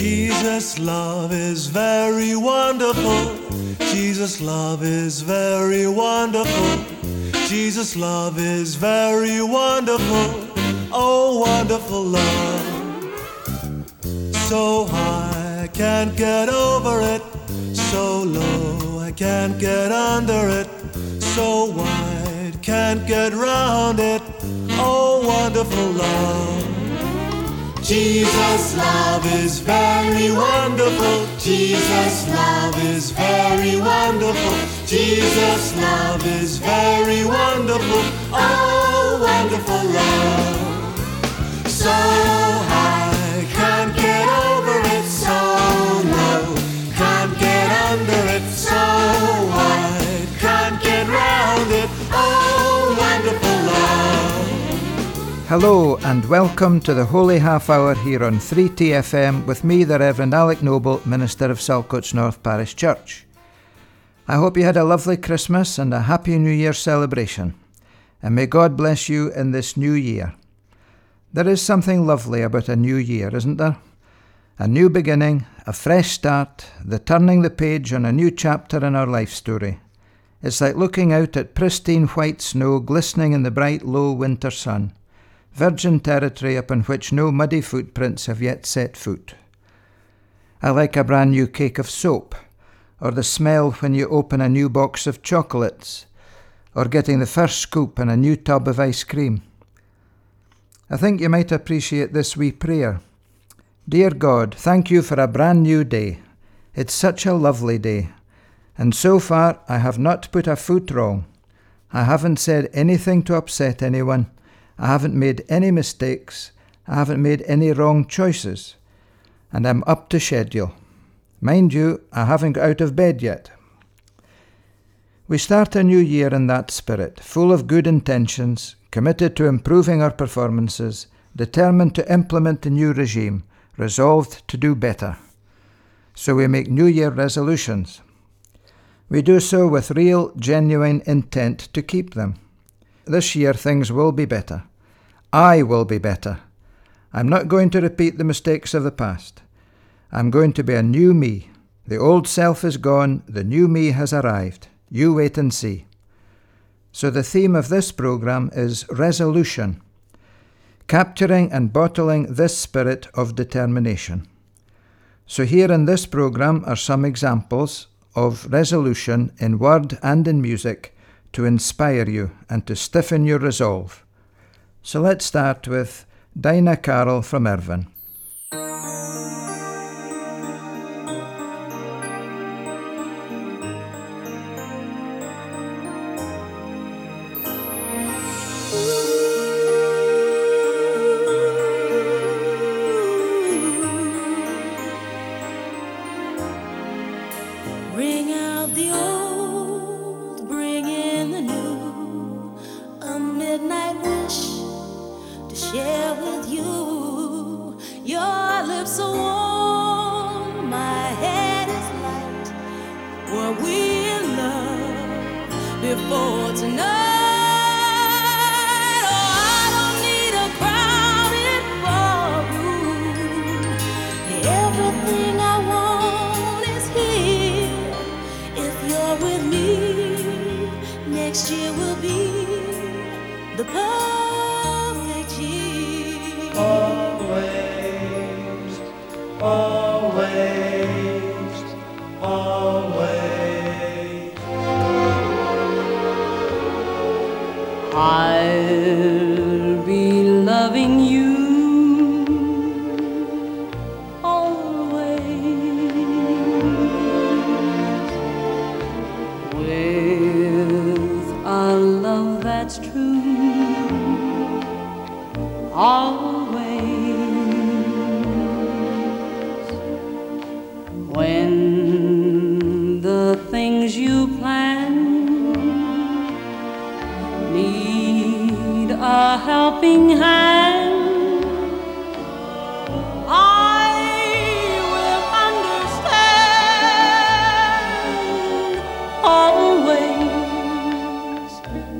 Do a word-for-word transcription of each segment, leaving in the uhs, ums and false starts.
Jesus' love is very wonderful. Jesus' love is very wonderful. Jesus' love is very wonderful. Oh, wonderful love. So high, I can't get over it. So low, I can't get under it. So wide, can't get round it. Oh, wonderful love. Jesus' love is very wonderful. Jesus' love is very wonderful. Jesus' love is very wonderful. Oh, wonderful love. So high, can't get over it. So low, can't get under it. So wide, can't get round it. Oh, wonderful love. Hello and welcome to the Holy Half Hour here on three T F M with me, the Reverend Alec Noble, Minister of Saltcoats North Parish Church. I hope you had a lovely Christmas and a happy New Year celebration, and may God bless you in this new year. There is something lovely about a new year, isn't there? A new beginning, a fresh start, the turning the page on a new chapter in our life story. It's like looking out at pristine white snow glistening in the bright low winter sun. Virgin territory upon which no muddy footprints have yet set foot. I like a brand new cake of soap, or the smell when you open a new box of chocolates, or getting the first scoop in a new tub of ice cream. I think you might appreciate this wee prayer. Dear God, thank you for a brand new day. It's such a lovely day, and so far I have not put a foot wrong. I haven't said anything to upset anyone. I haven't made any mistakes, I haven't made any wrong choices, and I'm up to schedule. Mind you, I haven't got out of bed yet. We start a new year in that spirit, full of good intentions, committed to improving our performances, determined to implement the new regime, resolved to do better. So we make New Year resolutions. We do so with real, genuine intent to keep them. This year things will be better. I will be better. I'm not going to repeat the mistakes of the past. I'm going to be a new me. The old self is gone, the new me has arrived. You wait and see. So the theme of this programme is resolution, capturing and bottling this spirit of determination. So here in this programme are some examples of resolution in word and in music to inspire you and to stiffen your resolve. So let's start with Dinah Carroll from Irvine. Bring out the old, bring in the new, a midnight wish to share with you. Your lips are warm, my head is light. Were we in love before tonight? Oh, I don't need a crowded ballroom. Everything I want is here. If you're with me, next year will be the perfect year. Always, always, always. I'll be loving you always with a love that's true. Always, when the things you plan need a helping hand, I will understand. Always,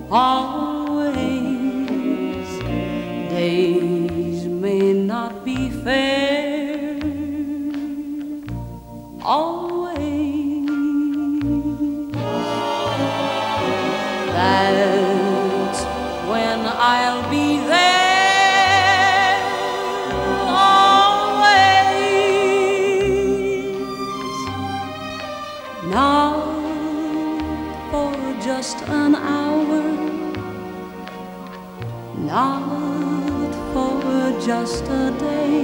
always, days may not be fair, always. That's when I'll be there, always. Not for just an hour, not for just a day,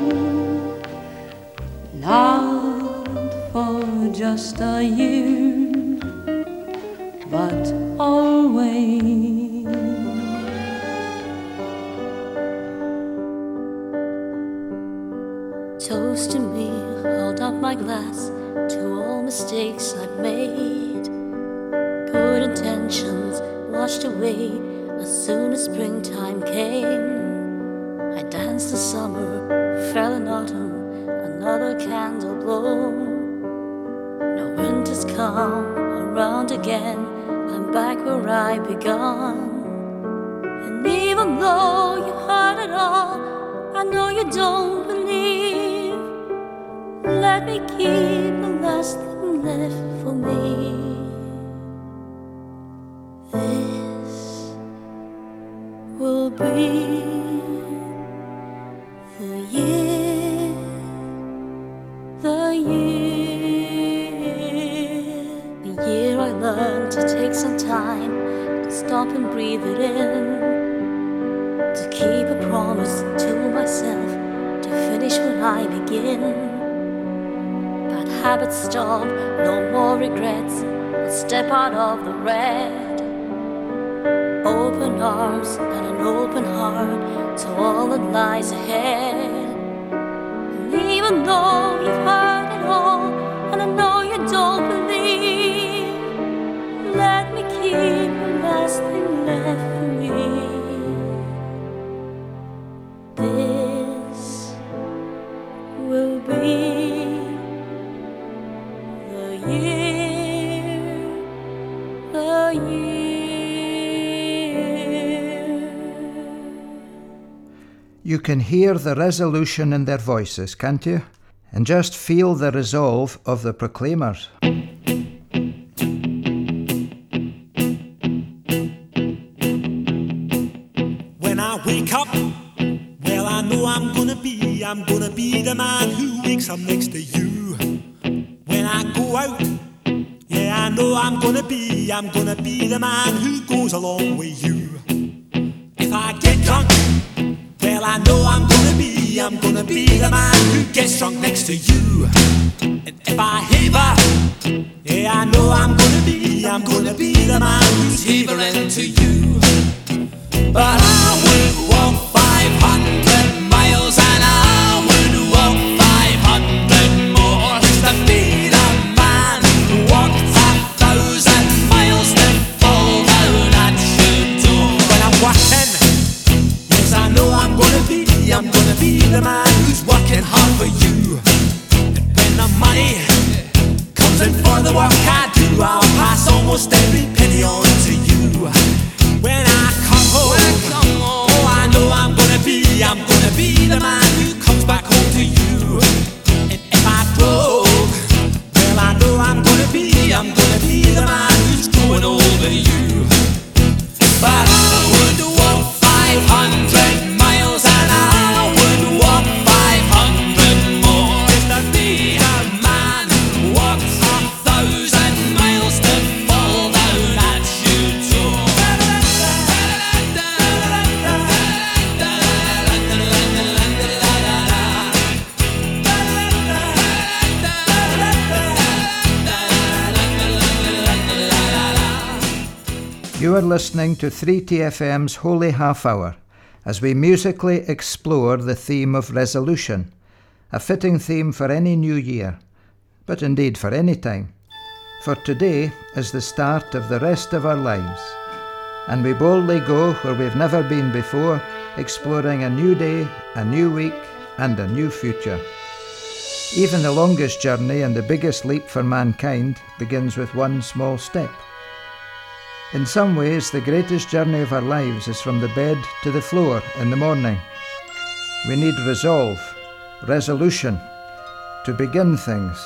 not for just a year, but always. Toast to me, hold up my glass to all mistakes I've made. Good intentions washed away as soon as springtime came. I danced the summer, fell in autumn, another candle blown. Now winter's come around again, I'm back where I begun. And even though you heard it all, I know you don't believe. Let me keep the last thing left for me. This will be the year, the year, the year I learned to take some time to stop and breathe it in, to keep a promise to myself, to finish when I begin. Bad habits stop, no more regrets, I'll step out of the red. Open arms and an open heart to all that lies ahead. And even though you've heard it all, and I know you don't believe, let me keep the last thing left for me. This will be the year, the year. You can hear the resolution in their voices, can't you? And just feel the resolve of the proclaimers. When I wake up, well, I know I'm gonna be, I'm gonna be the man who wakes up next to you. When I go out, yeah, I know I'm gonna be, I'm gonna be the man who goes along with you. If I get drunk, well, I know I'm gonna be, I'm gonna be the man who gets drunk next to you. And if I haver, yeah, I know I'm gonna be, I'm gonna be the man who's havering to you. But I would walk five hundred miles and I would walk five hundred more just to be the man who walked a thousand miles to fall down at your door. When I'm working, yes, I know I'm gonna be, I'm gonna be the man who's working hard for you. And when the money comes in for the work I do, I'll pass almost every penny on to you. When I come home, when I come home, oh, I know I'm gonna be, I'm gonna be the man who comes back home to you. And if I broke, well, I know I'm gonna be, I'm gonna be the man who's growing over you. But I would walk five hundred miles and I would walk five hundred more just to be a man who walks a thousand miles to fall down at your door. You are listening to three T F M's Holy Half Hour as we musically explore the theme of resolution, a fitting theme for any new year, but indeed for any time. For today is the start of the rest of our lives, and we boldly go where we've never been before, exploring a new day, a new week, and a new future. Even the longest journey and the biggest leap for mankind begins with one small step. In some ways, the greatest journey of our lives is from the bed to the floor in the morning. We need resolve, resolution, to begin things,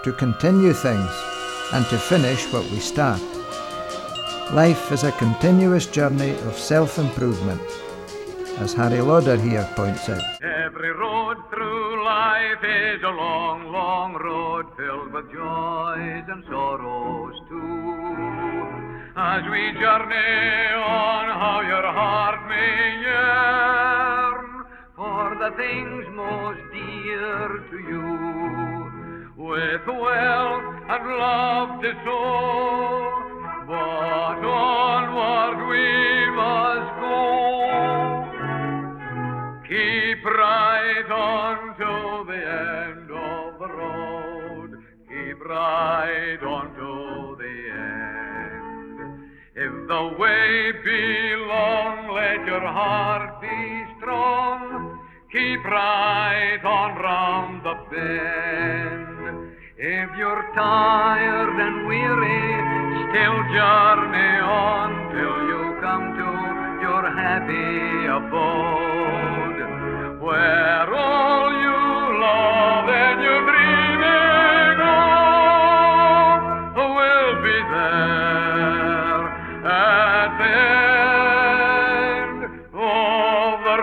to continue things and to finish what we start. Life is a continuous journey of self-improvement, as Harry Lauder here points out. Every road through life is a long, long road filled with joys and sorrows too. As we journey on, how your heart may yearn for the things most dear to you, with wealth and love to sow, but onward we must go. Keep right on to the end of the road, keep right on to the end. If the way be long, let your heart be strong, keep right on round the bend. If you're tired and weary, still journey on till you come to your happy abode, where all you love and you're dreaming of will be there at the end of the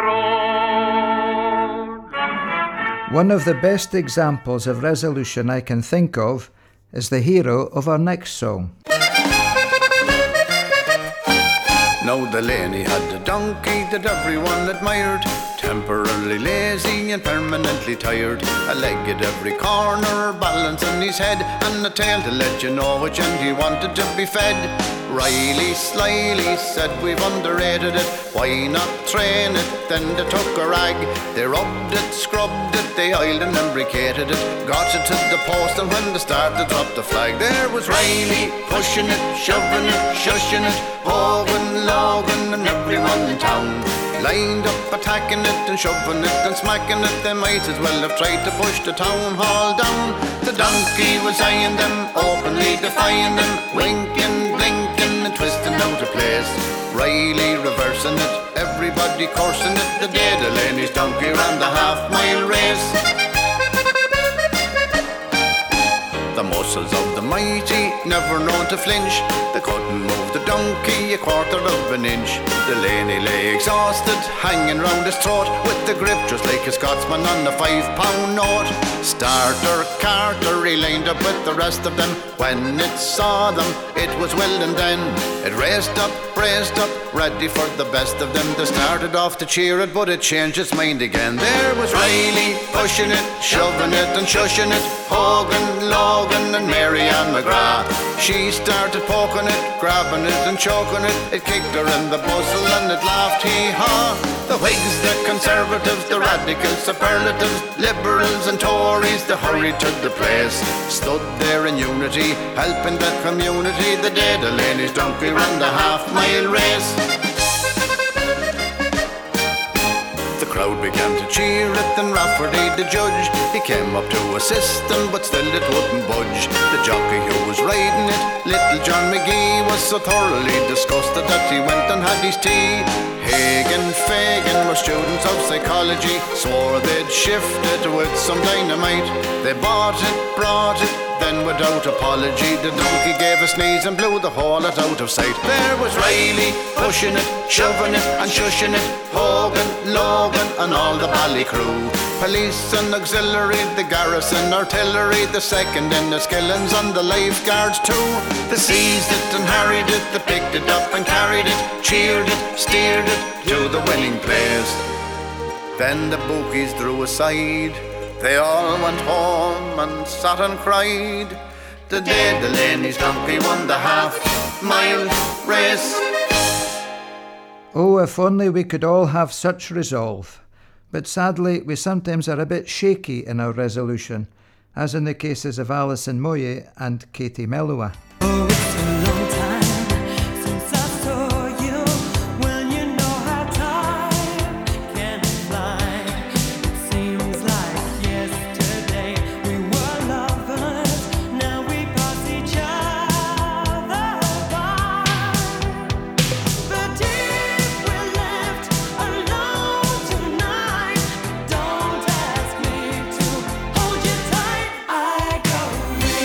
road. One of the best examples of resolution I can think of is the hero of our next song. Now Delaney had a donkey that everyone admired, temporarily lazy and permanently tired, a leg at every corner, balance in his head, and a tail to let you know which end he wanted to be fed. Riley slyly said, we've underrated it, why not train it? Then they took a rag, they rubbed it, scrubbed it, they oiled and lubricated it, got it to the post, and when they started to drop the flag, there was Riley pushing it, shoving it, shushing it, Hogan, Logan and everyone in town, lined up attacking it and shoving it and smacking it. They might as well have tried to push the town hall down. The donkey was eyeing them, openly defying them, winking, blinking and twisting out of place. Riley reversing it, everybody coursing it, the day Delaney's donkey ran the half-mile race. The muscles of the mighty, never known to flinch, they couldn't move the donkey a quarter of an inch. Delaney lay exhausted, hanging round his throat, with the grip just like a Scotsman on a five-pound note. Starter Carter, he lined up with the rest of them. When it saw them, it was well and then. It raced up, braced up, ready for the best of them. They started off to cheer it, but it changed its mind again. There was Riley, pushing it, shoving it and shushing it, Hogan, Logan and Mary Ann McGrath. She started poking it, grabbing it and choking it. It kicked her in the muzzle and it laughed hee-haw. The Whigs, the Conservatives, the Radicals, Superlatives, Liberals and Tories, they hurried to the place, stood there in unity, helping the community. The day Delaney's donkey ran the half-mile race. The crowd began to cheer it, and Rafferty, the judge, he came up to assist them, but still it wouldn't budge. The jockey who was riding it, little John McGee, was so thoroughly disgusted that he went and had his tea. Hagen, Fagan were students of psychology, swore they'd shift it with some dynamite. They bought it, brought it, then without apology, the donkey gave a sneeze and blew the whole lot out of sight. There was Riley, pushing it, shoving it and shushing it, Hogan, Logan and all the bally crew. Police and auxiliary, the garrison artillery, the second in the skillings and the lifeguards too. They seized it and harried it, they picked it up and carried it, cheered it, steered it to the winning place. Then the bookies drew aside, they all went home and sat and cried. The day Delaney's donkey won the half-mile race. Oh, if only we could all have such resolve. But sadly, we sometimes are a bit shaky in our resolution, as in the cases of Alison Moye and Katie Melua. Oh, it's a long time since I saw you. Well, you know how time can fly. It seems like yesterday we were lovers. Now we pass each other by. But if we're left alone tonight, don't ask me to hold you tight. I go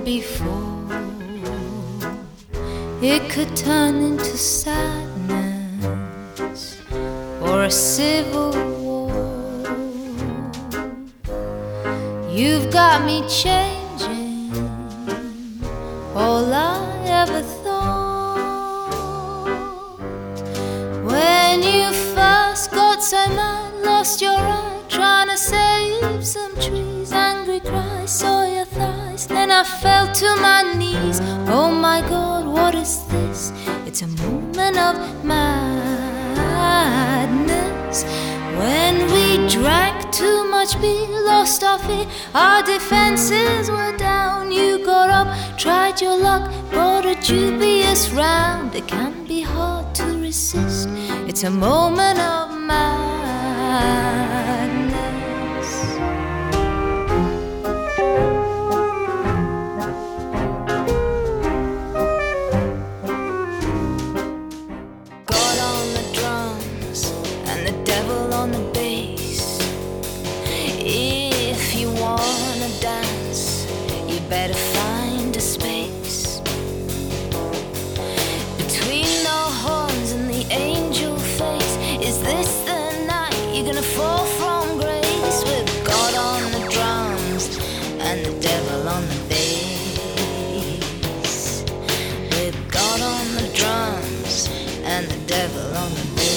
before. It could turn into sadness or a civil war. You've got me changing all I ever thought. When you first got so mad, lost your eye, trying to save some trees, angry cries, saw your thighs, then I fell to my knees. Oh my God, what is this? It's a moment of madness. When we drank too much beer, lost our fear, our defenses were down. You got up, tried your luck, bought a dubious round. It can be hard to resist. It's a moment of madness. God on the drums and the devil on the bass. If you wanna dance, you better find a space between the horns and the angel face. Is this the night you're gonna fall from grace? With God on the drums and the devil on the bass. With God on the drums and the devil on the bass.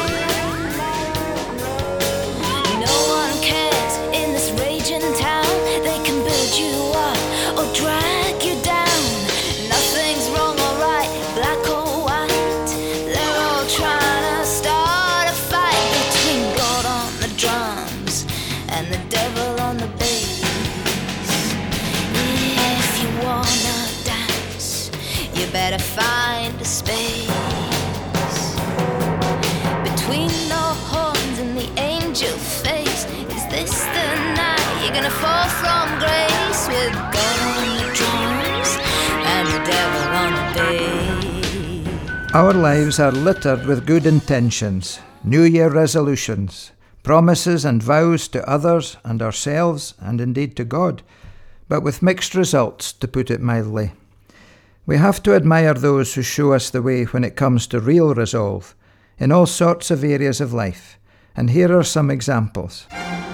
No one cares in this raging town. They can build you up or drag you down. Nothing's wrong or right, black or white. They're all trying to start a fight between God on the drums and the devil on the bass. If you wanna dance, you better find a space between the horns and the angel face. Is this the night you're gonna fall from grace? With God on the drums and the devil on the bass. Our lives are littered with good intentions, New Year resolutions, promises and vows to others and ourselves, and indeed to God, but with mixed results, to put it mildly. We have to admire those who show us the way when it comes to real resolve, in all sorts of areas of life, and here are some examples.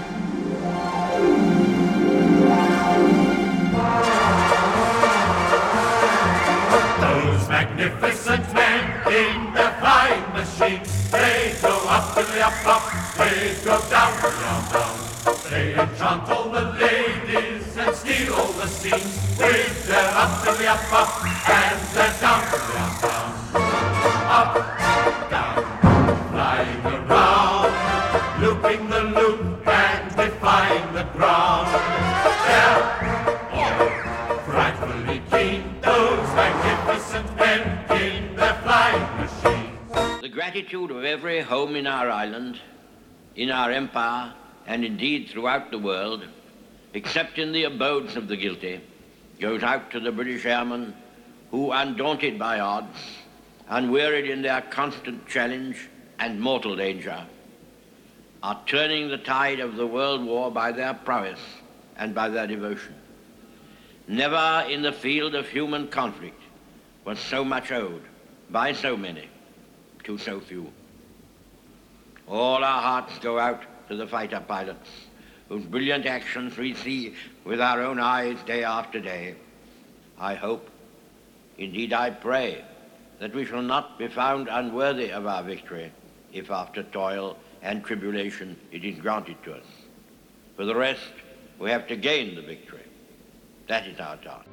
Those magnificent men in the flying machine, they go up to the up, up, they go down, down, down. They enchant all the ladies and steal all the scene with their up to the up, up, and their down, down, down. Up, down, flying around, looping the loop and defying the ground. They're all frightfully keen, those magnificent men in their flying machine. The gratitude of every home in our island, in our empire, and indeed throughout the world, except in the abodes of the guilty, goes out to the British airmen who, undaunted by odds, unwearied in their constant challenge and mortal danger, are turning the tide of the world war by their prowess and by their devotion. Never in the field of human conflict was so much owed by so many to so few. All our hearts go out to the fighter pilots, whose brilliant actions we see with our own eyes day after day. I hope, indeed I pray, that we shall not be found unworthy of our victory if after toil and tribulation it is granted to us. For the rest, we have to gain the victory. That is our task.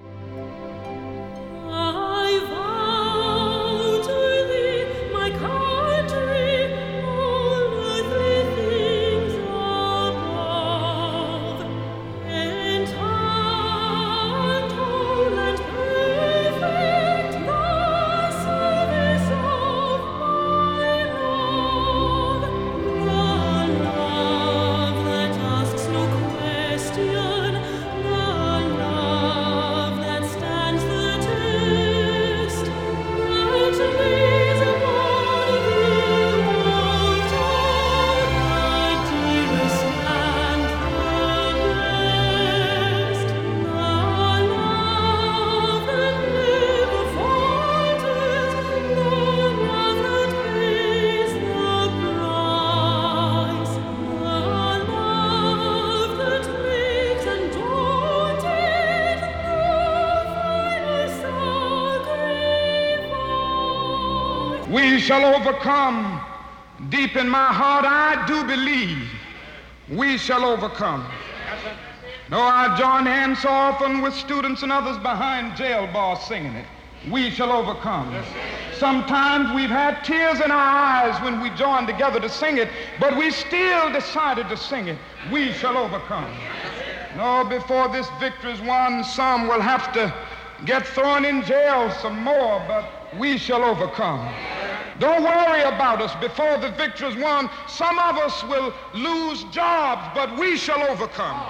I vow to thee, my country, all earthly things above, entire, tall, and perfect, the service of my love, the love that asks no question, the love that shall overcome. Deep in my heart, I do believe we shall overcome. Though I join hands so often with students and others behind jail bars singing it, we shall overcome. Sometimes we've had tears in our eyes when we joined together to sing it, but we still decided to sing it. We shall overcome. No, before this victory is won, some will have to get thrown in jail some more, but we shall overcome. Don't worry about us. Before the victory is won, some of us will lose jobs, but we shall overcome.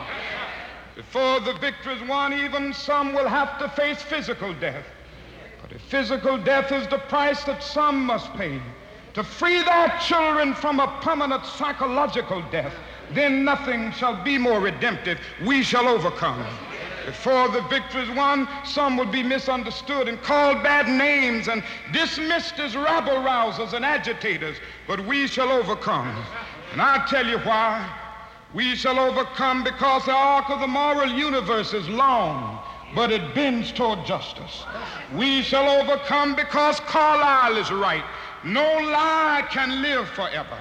Before the victory is won, even some will have to face physical death. But if physical death is the price that some must pay to free their children from a permanent psychological death, then nothing shall be more redemptive. We shall overcome. Before the victory is won, some will be misunderstood and called bad names and dismissed as rabble-rousers and agitators, but we shall overcome. And I'll tell you why. We shall overcome because the arc of the moral universe is long, but it bends toward justice. We shall overcome because Carlyle is right. No lie can live forever.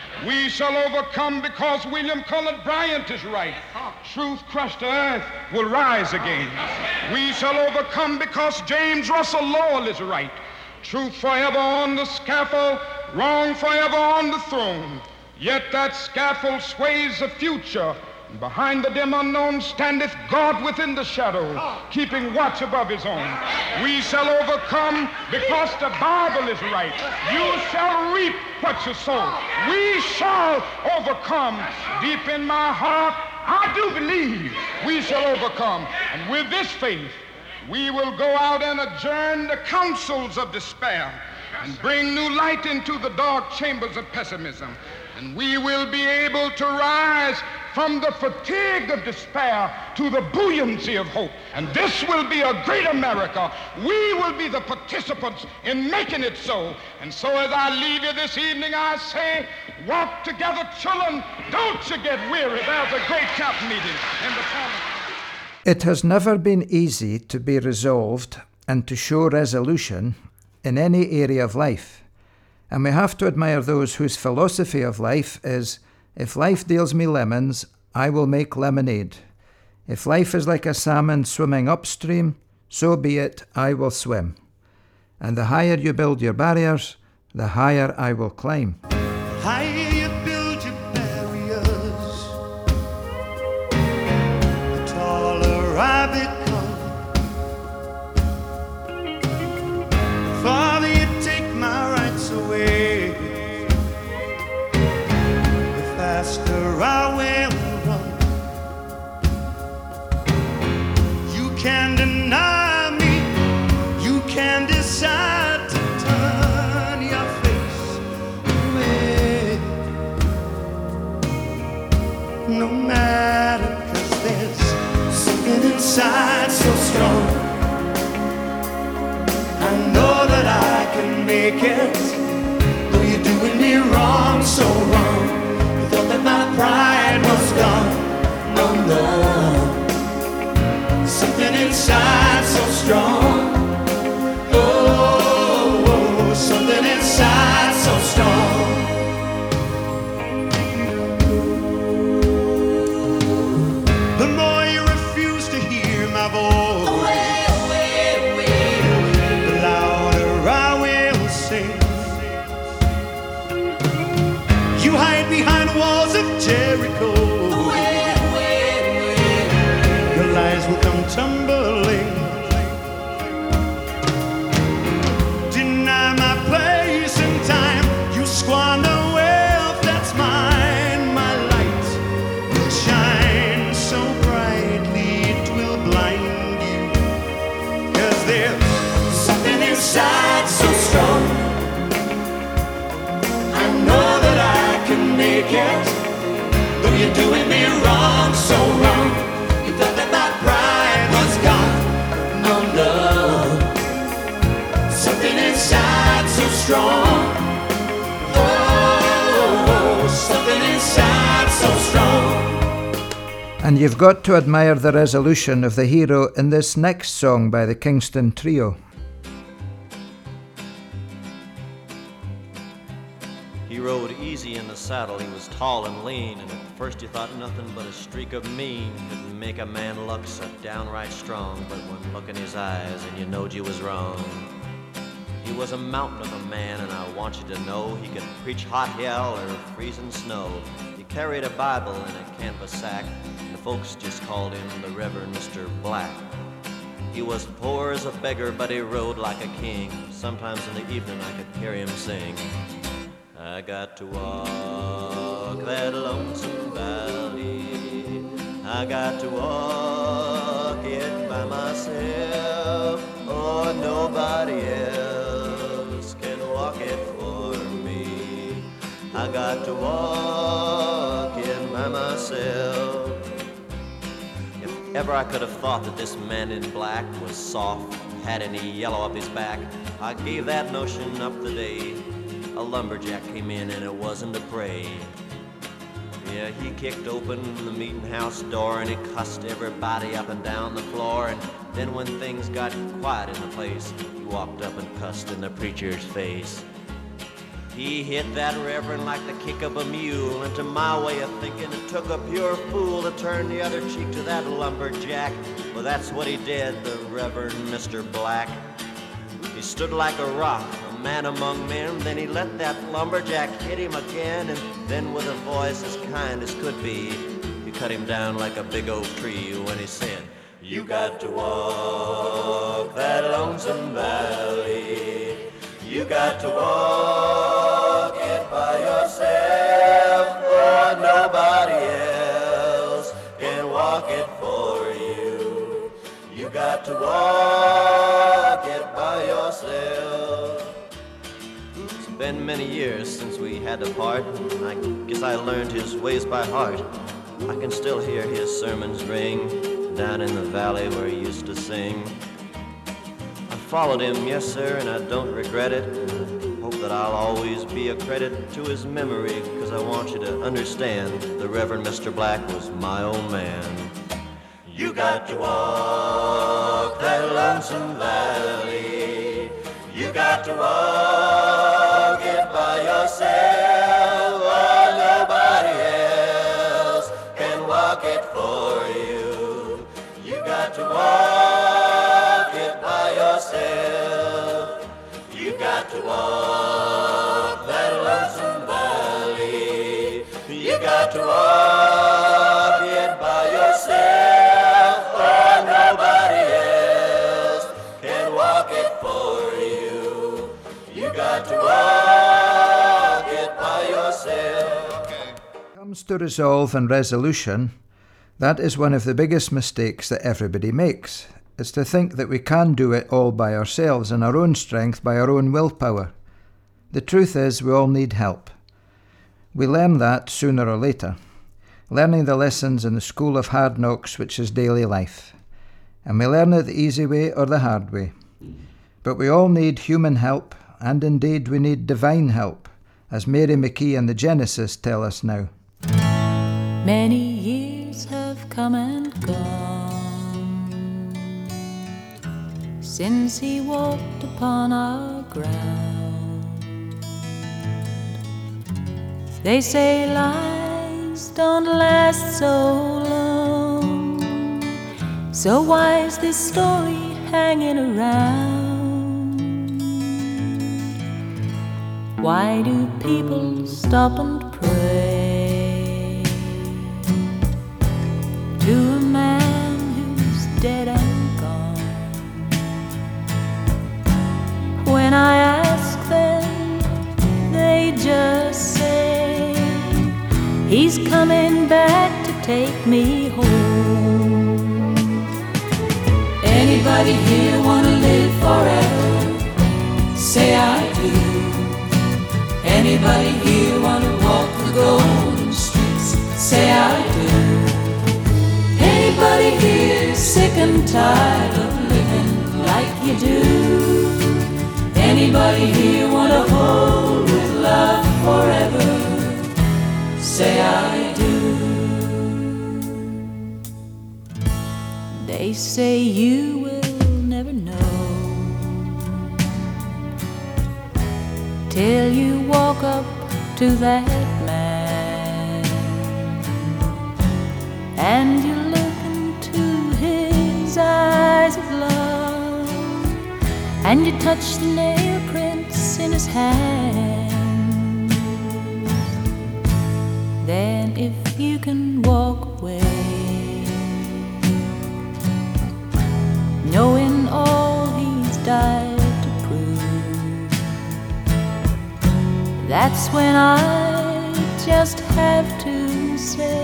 We shall overcome because William Cullen Bryant is right. Truth crushed to earth will rise again. We shall overcome because James Russell Lowell is right. Truth forever on the scaffold, wrong forever on the throne. Yet that scaffold sways the future. And behind the dim unknown standeth God within the shadow, keeping watch above his own. We shall overcome because the Bible is right. You shall reap what you sow. We shall overcome. Deep in my heart, I do believe we shall overcome. And with this faith, we will go out and adjourn the councils of despair and bring new light into the dark chambers of pessimism. And we will be able to rise from the fatigue of despair to the buoyancy of hope. And this will be a great America. We will be the participants in making it so. And so as I leave you this evening, I say, walk together, children. Don't you get weary. There's a great camp meeting in the corner. It has never been easy to be resolved and to show resolution in any area of life. And we have to admire those whose philosophy of life is, if life deals me lemons, I will make lemonade. If life is like a salmon swimming upstream, so be it, I will swim. And the higher you build your barriers, the higher I will climb. The higher you build your barriers, the taller I become. The farther you take my rights away, the faster I will run. You can deny me, you can decide to turn your face away. No matter, 'cause there's something inside so strong. I know that I can make it, though you're doing me wrong, so wrong. You thought that my pride was gone. No, no, something inside so strong. Oh, oh, something inside so strong. The more you refuse to hear my voice, away, away, away, the louder I will sing. You hide behind walls of Jericho, away, away, away. Your lies will come tumbling. Deny my place in time, you squander wealth that's mine. My light will shine so brightly it will blind you. 'Cause there's something inside so strong. I know that I can make it, though you're doing me wrong, so wrong. You thought that my pride was gone. No, no, something inside so strong. Oh, something inside so strong. And you've got to admire the resolution of the hero in this next song by the Kingston Trio. He rode easy in the saddle, he was tall and lean, and at first you thought nothing but a streak of mean could make a man look so downright strong. But one look in his eyes and you knowed you was wrong. He was a mountain of a man, and I want you to know he could preach hot hell or freezing snow. He carried a Bible in a canvas sack, and the folks just called him the Reverend Mister Black. He was poor as a beggar, but he rode like a king. Sometimes in the evening I could hear him sing. I got to walk that lonesome valley. I got to walk it by myself. Oh, nobody else can walk it for me. I got to walk it by myself. If ever I could have thought that this man in black was soft, had any yellow up his back, I gave that notion up the day a lumberjack came in, and it wasn't to pray. Yeah, he kicked open the meeting house door and he cussed everybody up and down the floor. And then when things got quiet in the place, he walked up and cussed in the preacher's face. He hit that reverend like the kick of a mule, and to my way of thinking, it took a pure fool to turn the other cheek to that lumberjack. Well, that's what he did, the Reverend Mister Black. He stood like a rock, a man among men. Then he let that lumberjack hit him again, and then with a voice as kind as could be, he cut him down like a big oak tree when he said, "You got to walk that lonesome valley. You got to walk it by yourself, or nobody else can walk it for you. You got to walk it by yourself." It's been many years since we had to part, and I guess I learned his ways by heart. I can still hear his sermons ring down in the valley where he used to sing. I followed him, yes sir, and I don't regret it. I hope that I'll always be a credit to his memory, because I want you to understand the Reverend Mister Black was my old man. You got to walk that lonesome valley. You got to walk it by yourself, or nobody else can walk it for you. You got to walk it by yourself. You got to walk that lonesome valley. You got to walk it by yourself, or nobody else can walk it for you. You got to walk it by yourself. Comes to resolve and resolution, that is one of the biggest mistakes that everybody makes. It's to think that we can do it all by ourselves, in our own strength, by our own willpower. The truth is, we all need help. We learn that sooner or later, learning the lessons in the school of hard knocks, which is daily life. And we learn it the easy way or the hard way. But we all need human help, and indeed we need divine help, as Mary McKee and the Genesis tell us now. Many years have come and gone since he walked upon our ground. They say lives don't last so long, so why is this story hanging around? Why do people stop and pray to a man who's dead and gone? When I ask them, they just say, he's coming back to take me home. Anybody here wanna live forever? Say I do. Anybody here wanna walk the golden streets? Say I do. Anybody here sick and tired of living like you do? Anybody here wanna hold with love forever? Say I do. They say you will never know till you walk up to that man, and you look into his eyes of love, and you touch the nail prints in his hand. Then if you can walk away, knowing all he's died to prove, that's when I just have to say,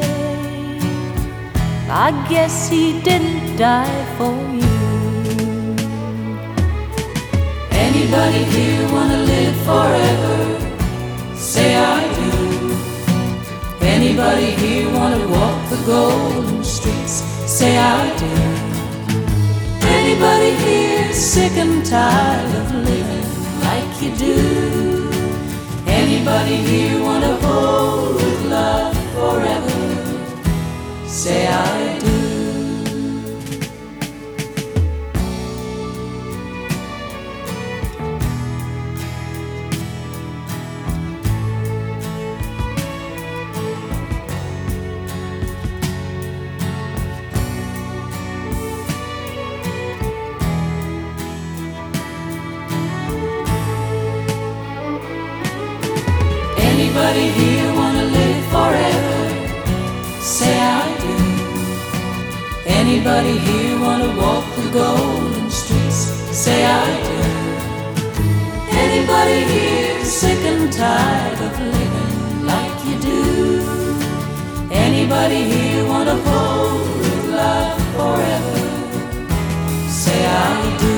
I guess he didn't die for you. Anybody here wanna live forever? Say I do. Anybody here wanna walk the golden streets? Say I do. Anybody here sick and tired of living like you do? Anybody here wanna hold with love forever? Say I do. Anybody here wanna live forever? Say I do. Anybody here wanna walk the golden streets? Say I do. Anybody here sick and tired of living like you do? Anybody here wanna hold with love forever? Say I do.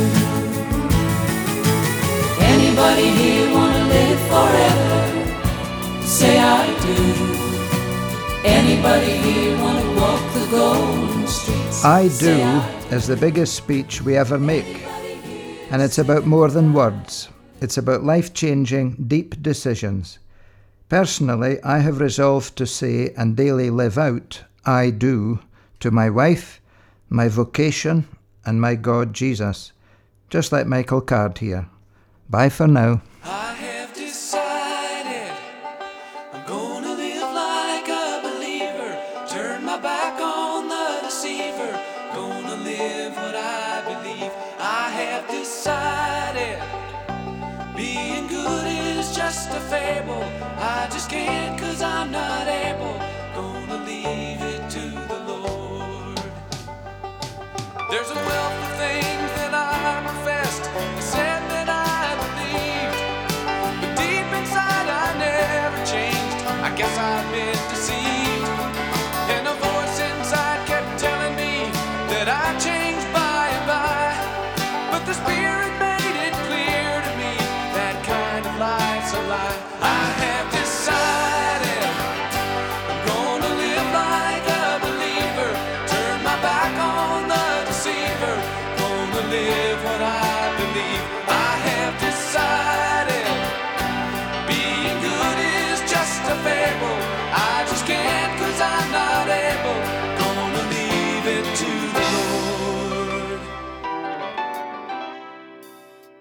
Anybody here wanna live forever? Say I do. Anybody here wanna walk the golden streets? I do is the biggest speech we ever make. And it's about more than words. It's about life-changing, deep decisions. Personally, I have resolved to say and daily live out, I do, to my wife, my vocation, and my God, Jesus. Just like Michael Card here. Bye for now. I have decided I'm gonna live like a believer, turn my back on the deceiver, gonna live what I believe. I have decided being good is just a fable, I just can't cause I'm not able, gonna leave it to the Lord. There's a wealth of things that I professed, I said that I believed, but deep inside I never changed, I guess I've been deceived. And a voice inside kept telling me that I changed by and by, but the Spirit made it clear to me that kind of life's a lie. I have decided